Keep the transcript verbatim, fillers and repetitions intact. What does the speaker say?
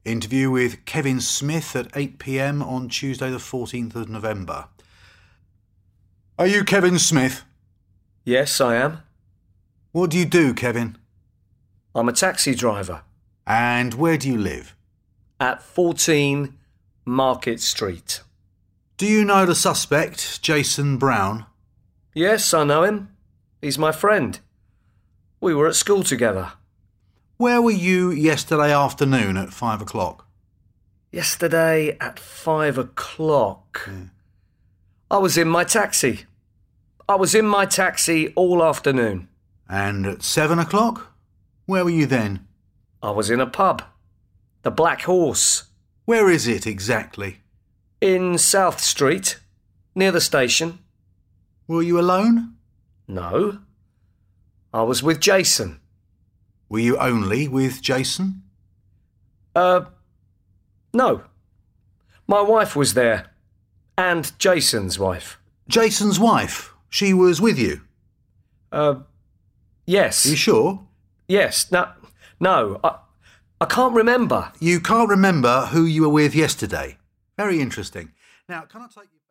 Interview with Kevin Smith at eight p m on Tuesday the fourteenth of November. Are you Kevin Smith? Yes, I am. What do you do, Kevin? I'm a taxi driver. And where do you live? At fourteen Market Street. Do you know the suspect, Jason Brown? Yes, I know him. He's my friend. We were at school together. Where were you yesterday afternoon at five o'clock? Yesterday at five o'clock. Yeah. I was in my taxi. I was in my taxi all afternoon. And at seven o'clock? Where were you then? I was in a pub. The Black Horse. Where is it exactly? In South Street, near the station. Were you alone? No. I was with Jason. Were you only with Jason? Uh, no. My wife was there. And Jason's wife. Jason's wife? She was with you? Uh, yes. Are you sure? Yes. No, no. I, I can't remember. You can't remember who you were with yesterday? Very interesting. Now, can I take you...